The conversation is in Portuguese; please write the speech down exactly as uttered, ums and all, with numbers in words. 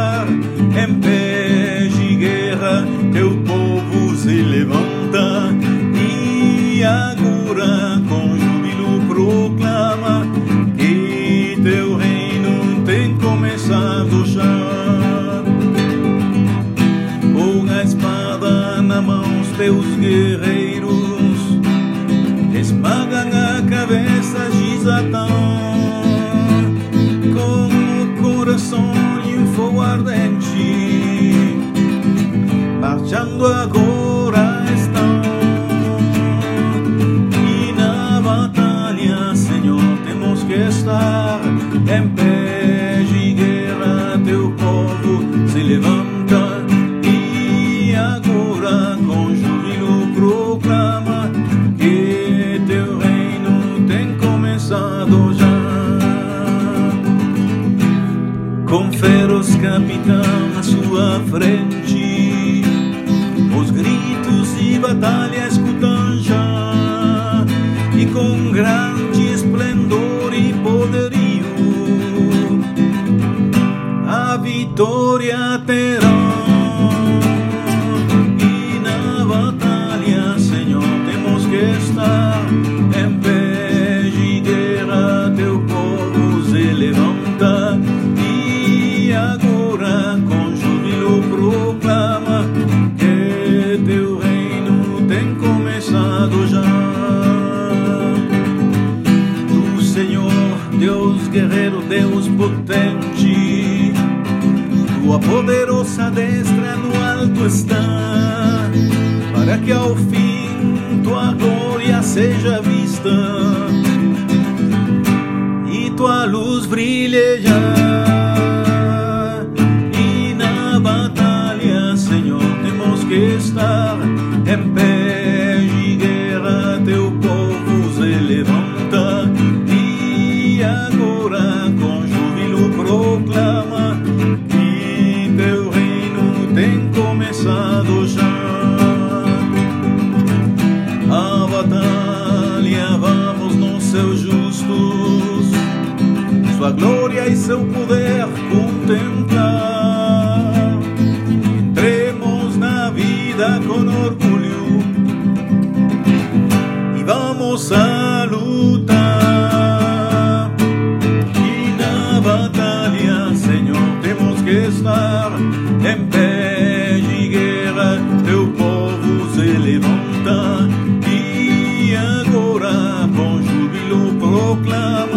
estar em pé de guerra, teu povo se levanta e agora com júbilo proclama que teu reino tem começado já. Com a espada na mão, teus guerreiros esmagam a cabeça de Satã. Com o coração em fogo ardente, marchando agora estão. E na batalha, Senhor, temos que estar em pé de guerra, teu povo se levanta e agora com júbilo proclama que teu reino tem começado já. Com feros capitão à sua frente, os gritos de batalha escutam já, e com grande esplendor e poderio a vitória terão. E na batalha, Senhor, temos que estar em pé de guerra, teu povo se levanta e agora com júbilo proclama que teu reino tem começado já. Tu, Senhor, Deus guerreiro, Deus potente, tua poderosa destra no alto está, para que ao fim tua glória seja vista e tua luz brilhe já. E na batalha, Senhor, temos que estar em pé de guerra, teu povo se levanta e agora com júbilo proclama que teu reino tem começado já. A batalha vamos nos seus justos, sua glória e seu poder contemplar. Entremos na vida com orgulho e vamos a lutar. E na batalha, Senhor, temos que estar em pé de guerra, teu povo se levanta e agora com júbilo proclama